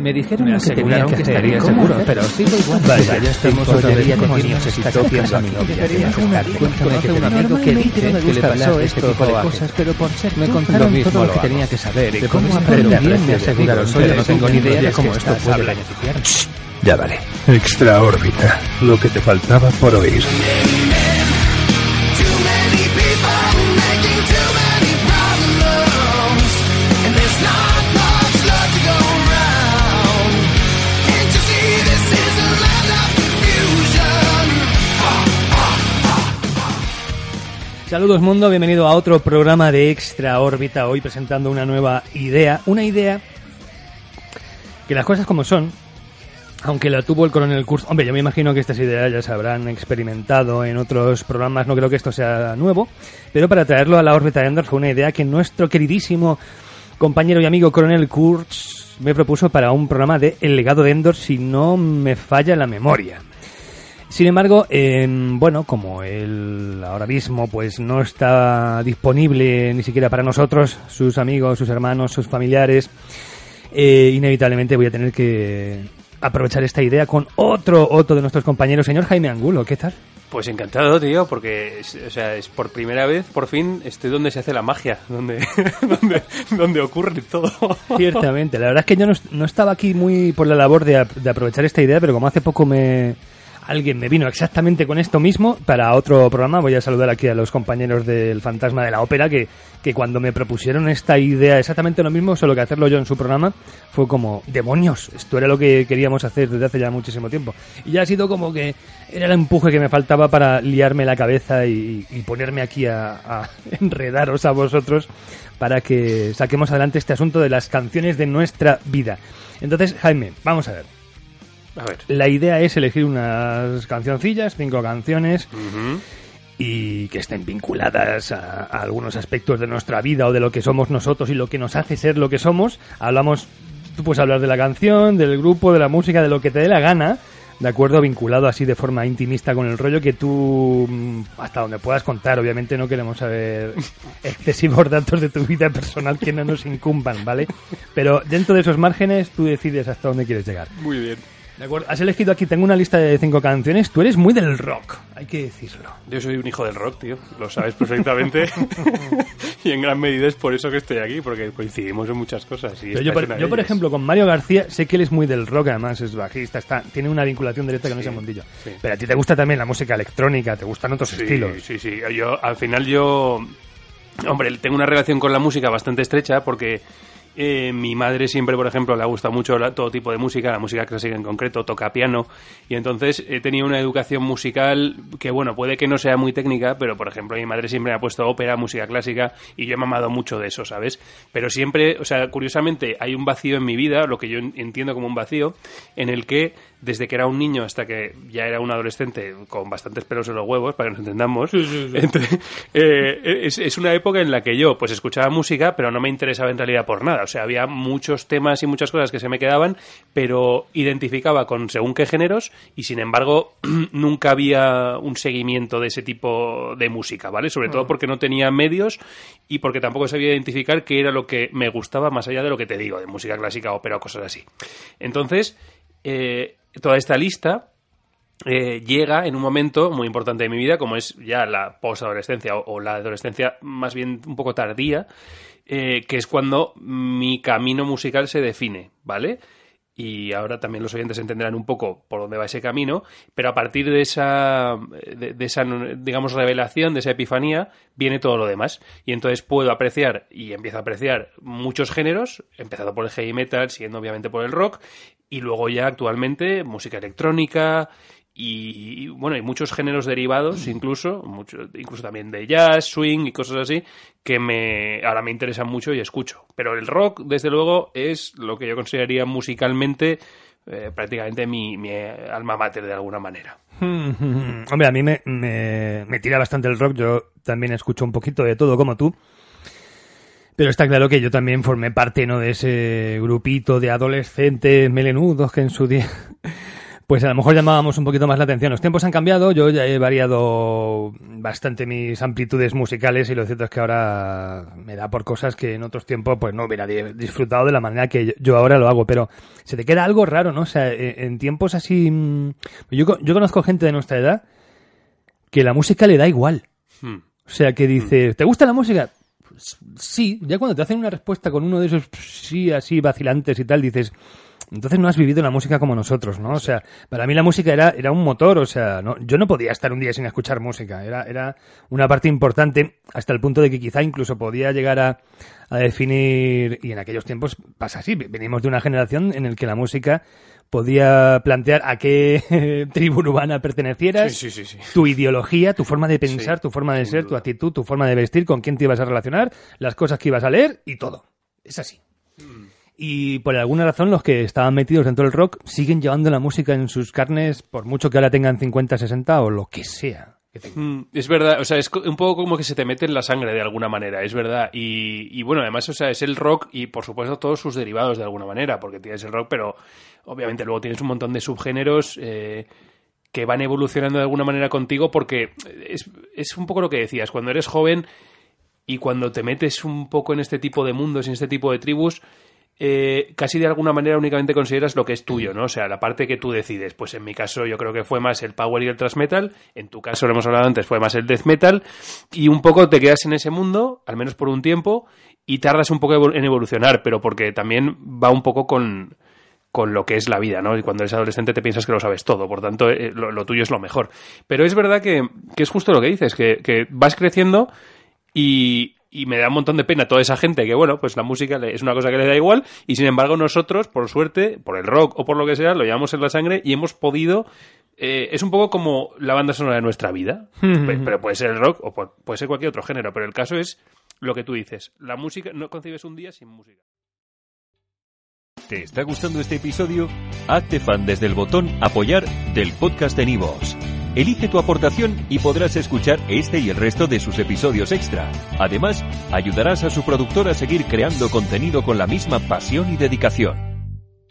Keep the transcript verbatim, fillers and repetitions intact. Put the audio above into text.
Me dijeron me que tenía que estaría seguro, pero sigo igual. Vaya, ya estamos otra vez con como niños. niños. Estás haciendo a mi novia. Cuéntame que un amigo que dice que le pasó este tipo de cosas, pero por ser me contaron todo lo que tenía que saber y cómo aprender bien me aseguraron. Yo no tengo ni idea de cómo esto puede beneficiar. Ya vale. Extra órbita, lo que te faltaba por oír. Saludos mundo, bienvenido a otro programa de Extra Órbita, hoy presentando una nueva idea, una idea que las cosas como son, aunque la tuvo el Coronel Kurtz, hombre, yo me imagino que estas ideas ya se habrán experimentado en otros programas, no creo que esto sea nuevo, pero para traerlo a la órbita de Endor fue una idea que nuestro queridísimo compañero y amigo Coronel Kurtz me propuso para un programa de El legado de Endor, si no me falla la memoria. Sin embargo, eh, bueno, como él ahora mismo pues no está disponible ni siquiera para nosotros, sus amigos, sus hermanos, sus familiares, eh, inevitablemente voy a tener que aprovechar esta idea con otro otro de nuestros compañeros, señor Jaime Angulo. ¿Qué tal? Pues encantado, tío, porque es, o sea, es por primera vez, por fin, estoy donde se hace la magia, donde, donde, donde ocurre todo. Ciertamente, la verdad es que yo no, no estaba aquí muy por la labor de, de aprovechar esta idea, pero como hace poco me... alguien me vino exactamente con esto mismo para otro programa. Voy a saludar aquí a los compañeros del Fantasma de la Ópera que, que cuando me propusieron esta idea exactamente lo mismo, solo que hacerlo yo en su programa, fue como, demonios, esto era lo que queríamos hacer desde hace ya muchísimo tiempo. Y ya ha sido como que era el empuje que me faltaba para liarme la cabeza y, y ponerme aquí a, a enredaros a vosotros para que saquemos adelante este asunto de las canciones de nuestra vida. Entonces, Jaime, vamos a ver. A ver. La idea es elegir unas cancioncillas, cinco canciones, Uh-huh. y que estén vinculadas a, a algunos aspectos de nuestra vida o de lo que somos nosotros y lo que nos hace ser lo que somos. Hablamos, tú puedes hablar de la canción, del grupo, de la música, de lo que te dé la gana, ¿de acuerdo? Vinculado así de forma intimista con el rollo que tú, hasta donde puedas contar. Obviamente no queremos saber excesivos datos de tu vida personal que no nos incumban, ¿vale? Pero dentro de esos márgenes tú decides hasta dónde quieres llegar. Muy bien. De acuerdo, has elegido aquí, tengo una lista de cinco canciones. Tú eres muy del rock, hay que decirlo. Yo soy un hijo del rock, tío, lo sabes perfectamente. Y en gran medida es por eso que estoy aquí, porque coincidimos en muchas cosas. Y Pero yo, por, yo por ejemplo, con Mario García sé que él es muy del rock, además es bajista, está, tiene una vinculación directa con Sí, ese mundillo. sí. Pero a ti te gusta también la música electrónica, te gustan otros Sí, estilos. sí, sí. Yo, al final yo... Hombre, tengo una relación con la música bastante estrecha porque... Eh, mi madre siempre, por ejemplo, le ha gustado mucho la, todo tipo de música, la música clásica en concreto, toca piano, y entonces he tenido una educación musical que, bueno, puede que no sea muy técnica, pero, por ejemplo, mi madre siempre me ha puesto ópera, música clásica, y yo he mamado mucho de eso, ¿sabes? Pero siempre, o sea, curiosamente, hay un vacío en mi vida, lo que yo entiendo como un vacío, en el que, desde que era un niño hasta que ya era un adolescente, con bastantes pelos en los huevos, para que nos entendamos, Sí, sí, sí. Entonces, eh, es, es una época en la que yo, pues, escuchaba música, pero no me interesaba en realidad por nada. O sea, había muchos temas y muchas cosas que se me quedaban, pero identificaba con según qué géneros y, sin embargo, nunca había un seguimiento de ese tipo de música, ¿vale? Sobre todo porque no tenía medios y porque tampoco sabía identificar qué era lo que me gustaba más allá de lo que te digo, de música clásica, ópera o cosas así. Entonces, eh, toda esta lista... Eh, llega en un momento muy importante de mi vida, como es ya la posadolescencia o, o la adolescencia más bien un poco tardía, eh, que es cuando mi camino musical se define, ¿vale? Y ahora también los oyentes entenderán un poco por dónde va ese camino, pero a partir de esa, de, de esa, digamos, revelación, de esa epifanía, viene todo lo demás. Y entonces puedo apreciar, y empiezo a apreciar muchos géneros, empezando por el heavy metal, siguiendo obviamente por el rock, y luego ya actualmente música electrónica... Y, y bueno, hay muchos géneros derivados, incluso mucho, incluso también de jazz, swing y cosas así, que me ahora me interesan mucho y escucho. Pero el rock, desde luego, es lo que yo consideraría musicalmente eh, prácticamente mi, mi alma mater de alguna manera. Hombre, a mí me, me, me tira bastante el rock, yo también escucho un poquito de todo como tú. Pero está claro que yo también formé parte, ¿no?, de ese grupito de adolescentes melenudos que en su día... pues a lo mejor llamábamos un poquito más la atención. Los tiempos han cambiado, yo ya he variado bastante mis amplitudes musicales y lo cierto es que ahora me da por cosas que en otros tiempos pues no hubiera disfrutado de la manera que yo ahora lo hago, pero se te queda algo raro, ¿no? O sea, en tiempos así... Yo, yo conozco gente de nuestra edad que la música le da igual. Hmm. O sea, que dice, ¿te gusta la música? Pues, sí, ya cuando te hacen una respuesta con uno de esos sí así vacilantes y tal, dices... Entonces no has vivido la música como nosotros, ¿no? O sea, para mí la música era, era un motor, o sea, no, yo no podía estar un día sin escuchar música, era, era una parte importante hasta el punto de que quizá incluso podía llegar a, a definir, y en aquellos tiempos pasa así, venimos de una generación en la que la música podía plantear a qué tribu urbana pertenecieras, sí, sí, sí, sí. tu ideología, tu forma de pensar, sí, tu forma de ser, duda. tu actitud, tu forma de vestir, con quién te ibas a relacionar, las cosas que ibas a leer y todo. Es así. Mm. Y por alguna razón los que estaban metidos dentro del rock siguen llevando la música en sus carnes, por mucho que ahora tengan cincuenta, sesenta o lo que sea. Que mm, es verdad, o sea, es un poco como que se te mete en la sangre de alguna manera, es verdad. Y, y bueno, además, o sea, es el rock y por supuesto todos sus derivados de alguna manera, porque tienes el rock, pero obviamente luego tienes un montón de subgéneros eh, que van evolucionando de alguna manera contigo, porque es, es un poco lo que decías, cuando eres joven y cuando te metes un poco en este tipo de mundos, en este tipo de tribus, Eh, casi de alguna manera únicamente consideras lo que es tuyo, ¿no? O sea, la parte que tú decides. Pues en mi caso yo creo que fue más el power y el thrash metal, en tu caso, lo hemos hablado antes, fue más el death metal, y un poco te quedas en ese mundo, al menos por un tiempo, y tardas un poco en evolucionar, pero porque también va un poco con, con lo que es la vida, ¿no? Y cuando eres adolescente te piensas que lo sabes todo, por tanto eh, lo, lo tuyo es lo mejor. Pero es verdad que, que es justo lo que dices, que, que vas creciendo y... Y me da un montón de pena toda esa gente que, bueno, pues la música es una cosa que le da igual y, sin embargo, nosotros, por suerte, por el rock o por lo que sea, lo llevamos en la sangre y hemos podido... Eh, es un poco como la banda sonora de nuestra vida. Mm-hmm. Pero puede ser el rock o puede ser cualquier otro género. Pero el caso es lo que tú dices. La música... No concibes un día sin música. ¿Te está gustando este episodio? Hazte fan desde el botón Apoyar del podcast de Nivos. Elige tu aportación y podrás escuchar este y el resto de sus episodios extra. Además, ayudarás a su productor a seguir creando contenido con la misma pasión y dedicación.